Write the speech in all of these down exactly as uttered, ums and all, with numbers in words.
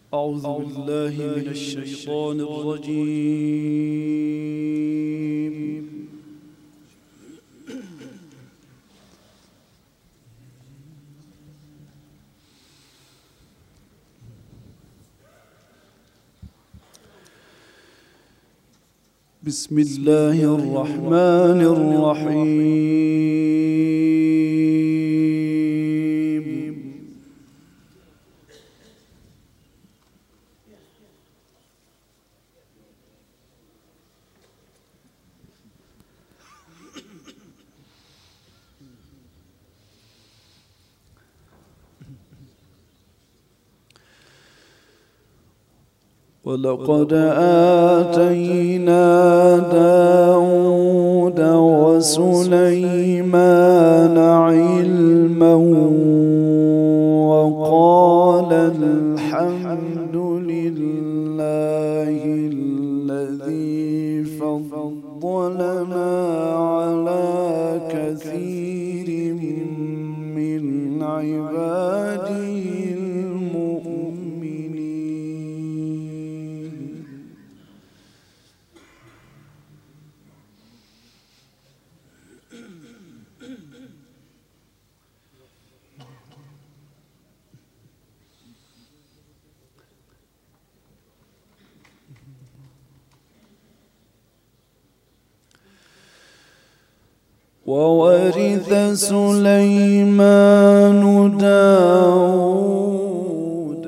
أعوذ بالله من الشيطان الرجيم. بسم الله الرحمن الرحيم. ولقد آتينا داود وسليمان علما وقال الحمد لله الذي فضلنا على كثير من عباده وورث سليمان داود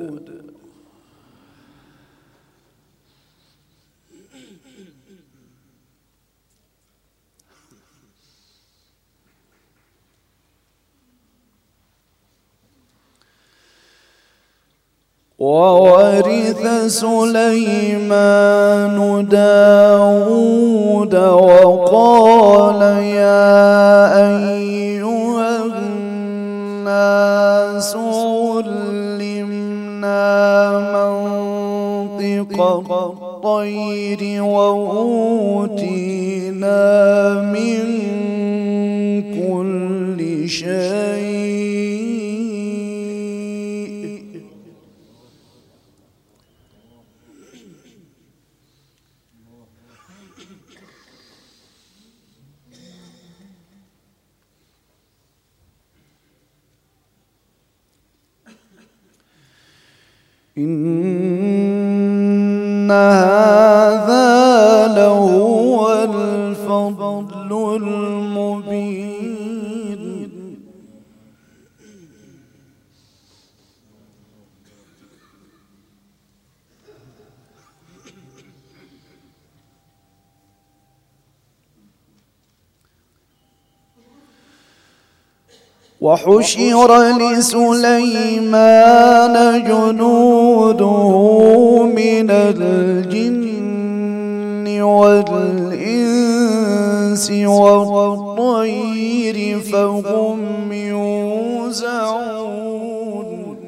وورث سليمان داود وقال يا أيها الناس علمنا منطق الطير وأوتينا من كل شيء إن هذا لهو الفضل المبين. وحشر لسليمان جنوده من الجن والإنس والطير فهم يوزعون.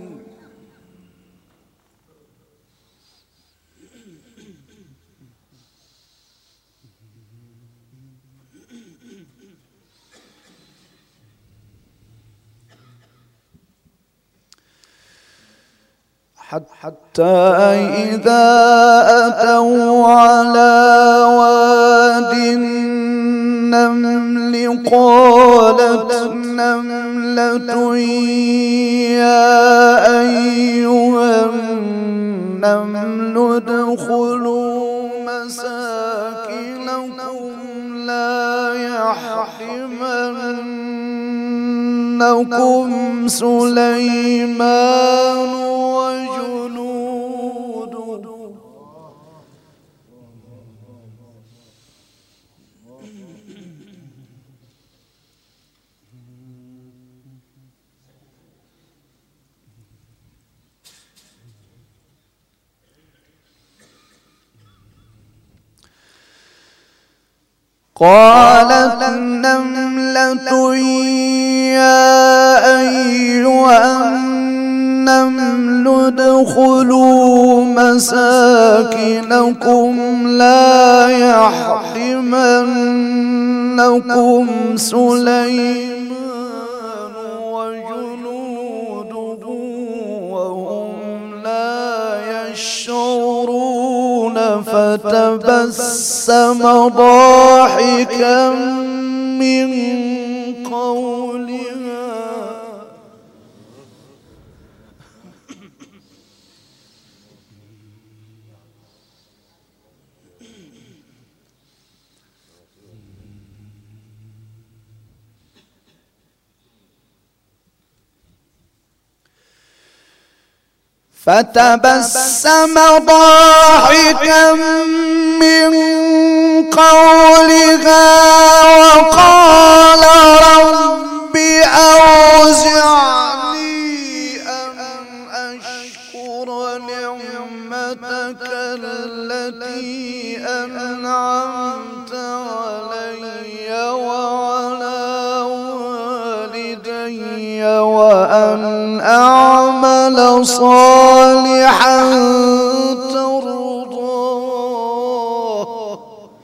حتى إذا أتوا على واد النمل قالت نملة يا أيها النمل ادخلوا مساكنكم لا يحطمنكم سليمان قالت نملة يا أيها النمل ادخلوا مساكنكم لا يحطمنكم سليمان وجنوده وهم لا يشعرون فتبسم ضاحكا من قولها فتبسم ضاحكا من قولها وقال رب أوزعني أن أشكر نعمتك التي أنعمت علي وعلى والدي وأن أعمل صالحا ترضاه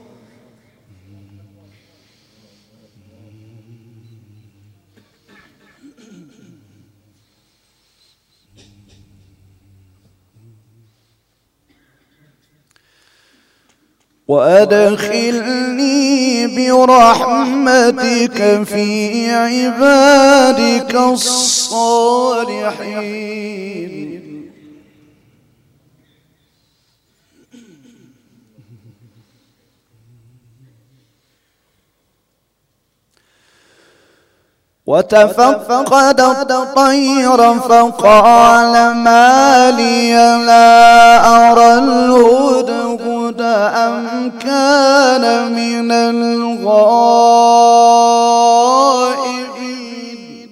وأدخلني برحمتك في عبادك الصالحين. وتفقد الطير فقال ما لي لا أرى الهدهد أم كان من الغائبين.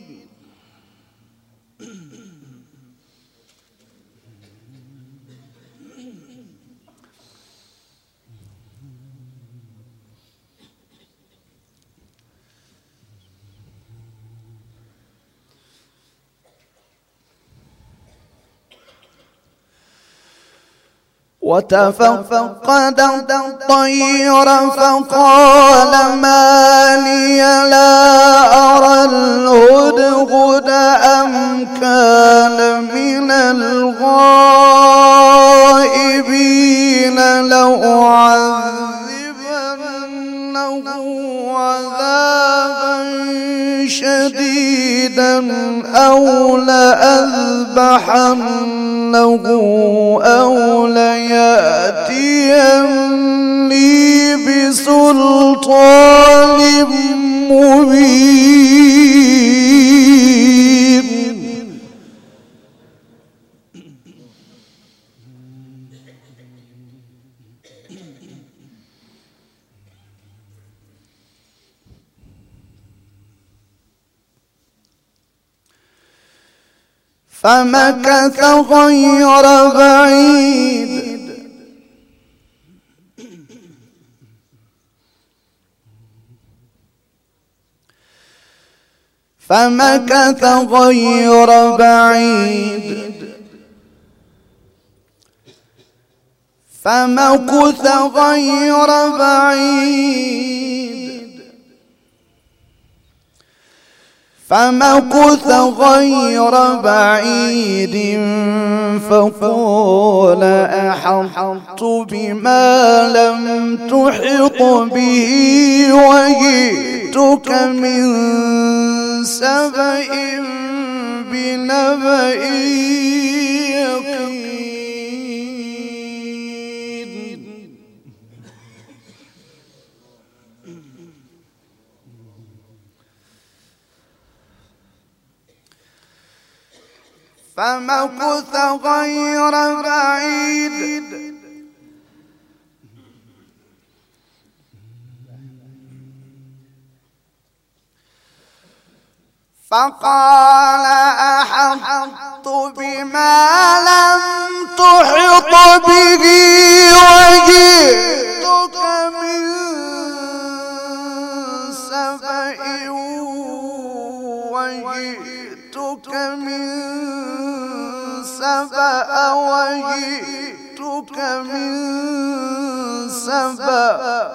وتفقد الطير فقال ما لي لا أرى الهدهد أم كان من الغائبين لأعذبنه عذابا شديدا أو لأذبحنه أو ليأتيني بسلطان مبين. فمكث غير بعيد فمكث غير بعيد فمكث غير بعيد فمكث غير بعيد فقال أحطت بما لم تحط به وجئتك من سبأ بنبأ يقين. فمكث غير بعيد فقال أحطت بما لم تحط به وجئتك من سبأ وجئتك من سبأ وجئتك من سبأ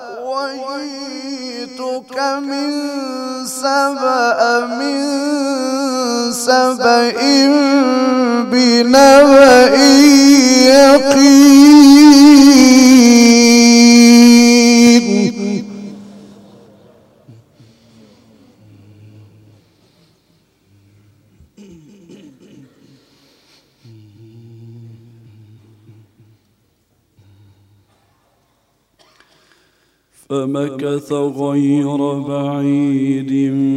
وجئتك من سبأ من سبأ بنبأ يقين فمكث غير بعيد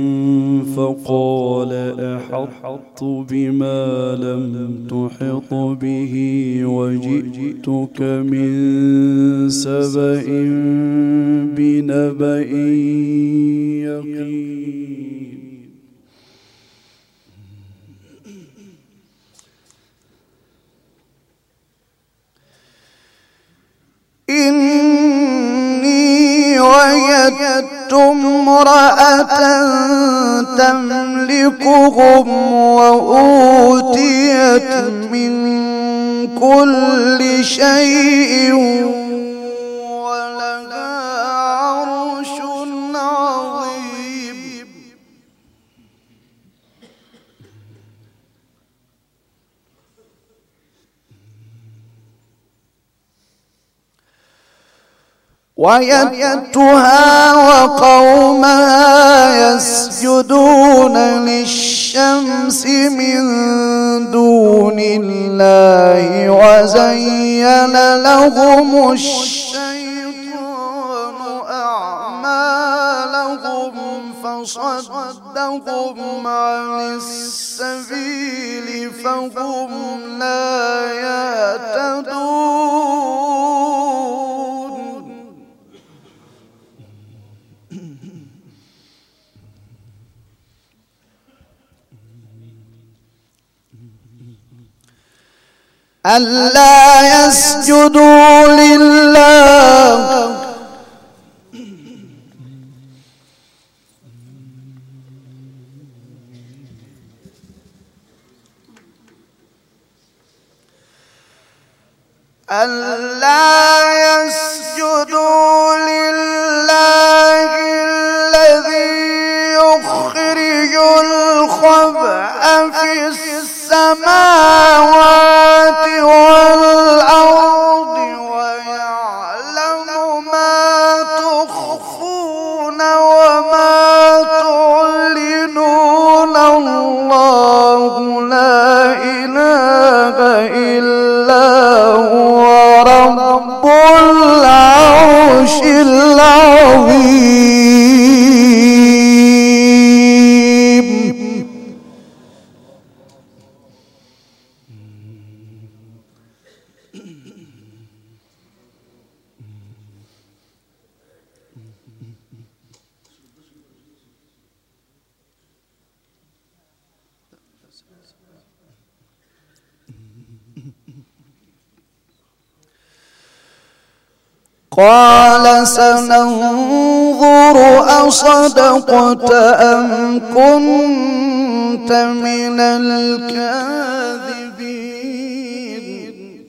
فقال أحطت بما لم تحط به وجئتك من سبأ بنبأ يقين. إني وجدت امرأة تملكهم وأوتيت من كل شيء ولها عرش عظيم. وجدتها وقومها يسجدون للشمس من دون الله وزين لهم الشيطان أعمالهم فصدهم عن السبيل فهم لا يهتدون. ألا يسجدوا لله ألا يسجدوا لله الذي يخرج الخبأ في السماوات والأرض ويعلم ما تخفون وما تعلنون. الله لا إله إلا هو رب العرش العظيم. قال سننظر أصدقت أم كنت من الكاذبين.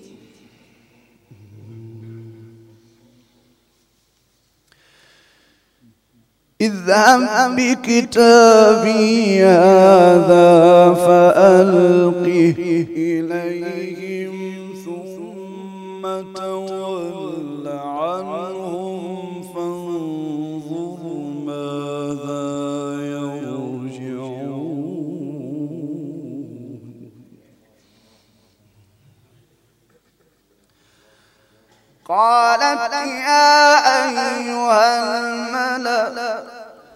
اذهب بكتابي هذا فألقه إليهم ثم تول عنهم فانظر ماذا يرجعون. قالت يا أيها الملأ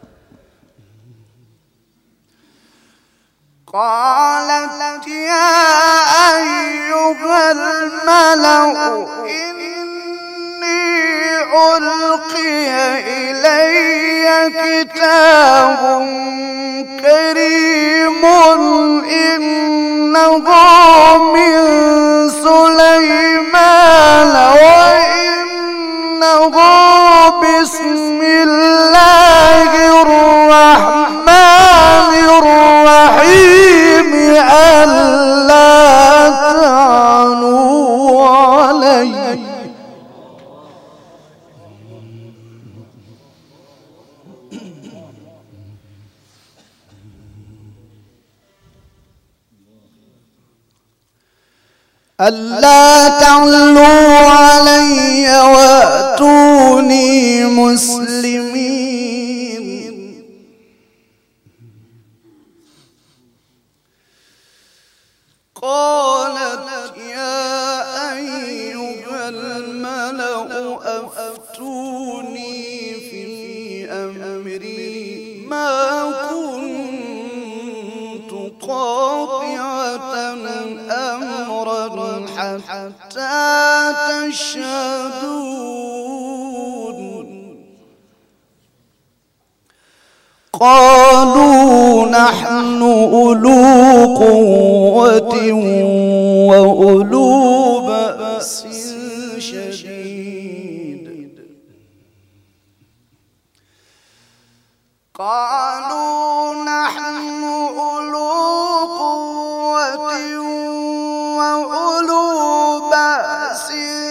قالت يا أيها الملأ إني ألقي إلي كتاب كريم إنه من سليمان وإنه بسم الله الرحمن الرحيم ألا تعلوا علي. ألا تعلوا علي وأتوني مسلمين. قالت يا أيها الملأ أفتوني في أمري ما كنت قاطعة أمرا حتى تشهدون. قالوا نحن أولو قوة وأولو بأس شديد. قالوا نحن أولو قوة وأولو بأس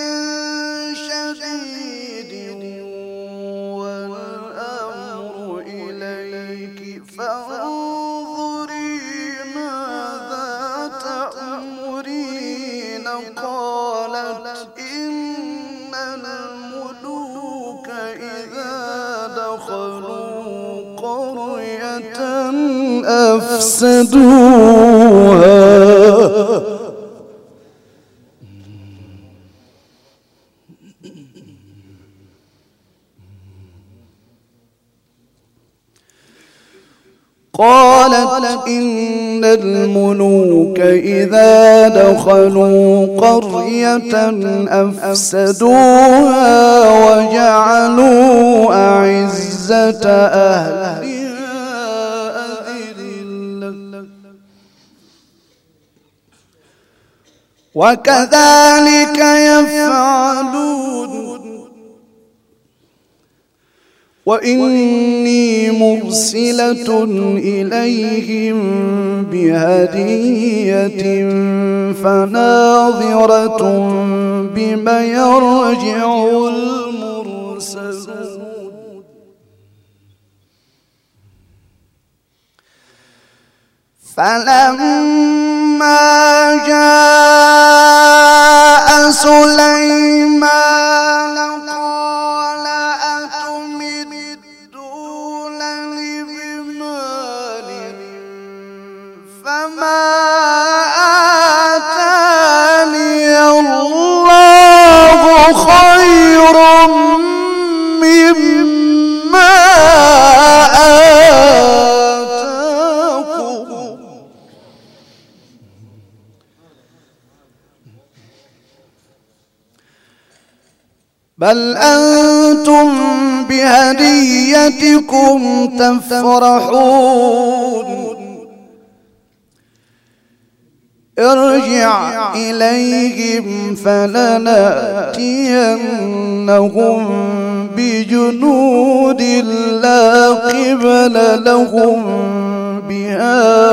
شديد والأمر إليك فانظري ماذا تأمرين. قالت إن الملوك إذا دخلوا قرية أفسدوها قالت إن الملوك إذا دخلوا قرية أفسدوها وجعلوا أعزة أهلها أذلة وكذلك يفعلون. وإني مرسلة إليهم بهدية فناظرة بما يرجع المرسلون. فلما جاء سليمان قال أتمدونني بمال فما آتاني الله خير مما آتاكم بل أنتم بهديتكم تفرحون. ارجع إليهم فلنأتينهم بجنود لا قبل لهم بها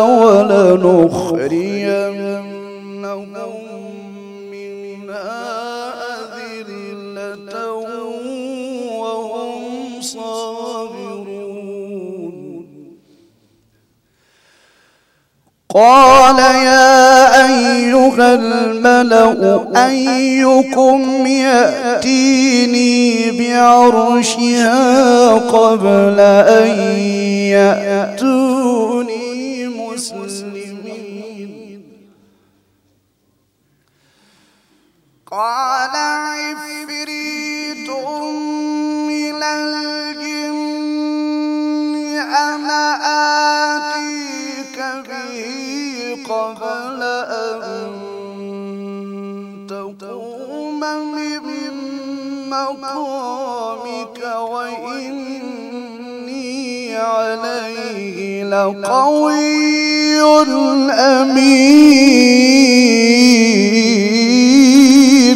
ولنخرجنهم منها أذلة وهم صاغرون. قال يا أيها الملأ أيكم يأتيني بعرشها قبل أن يأتوني مسلمين. قال عفريت من الجن أنا آتيك به قبل أن تقوم من مقامك وإني عليه لقوي أمين.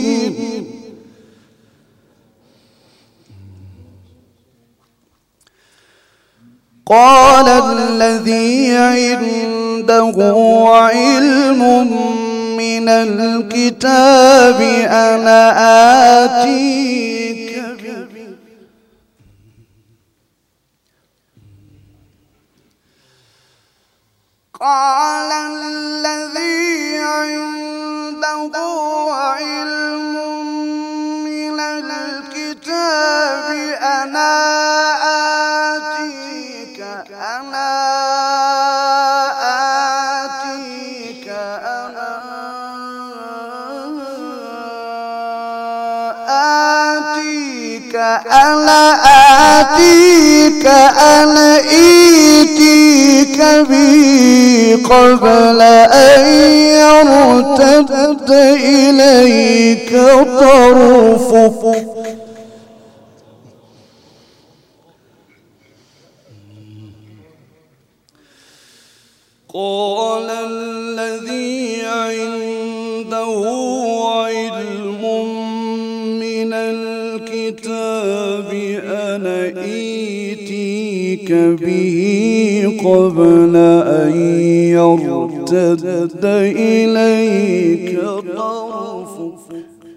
قال الذي عنده علم من الكتاب أنا آتيك به قال الذي عنده علم من الكتاب أنا آتيك أنا آتيك أنا آتيك أنا آتيك أنا إيتيك بي قبل أن يرتد إليك طرفك قال الذي عنده علم من الكتاب أنا إيتيك به قبل أن يرتد إليك طرفك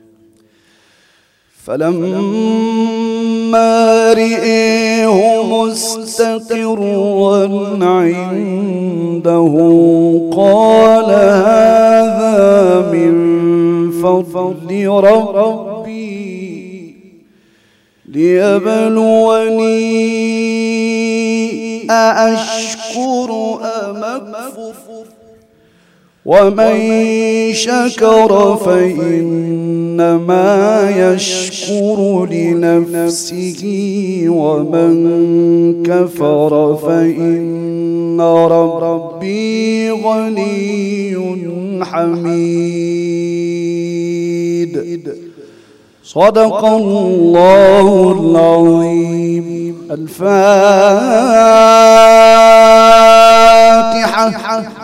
فلما رئيه مستقرا عنده قال هذا من فضل ربي ليبلوني أأشكر أم أكفر ومن شكر فإنما يشكر لنفسه ومن كفر فإن ربي غني حميد. صدق الله العظيم. الفاتحة.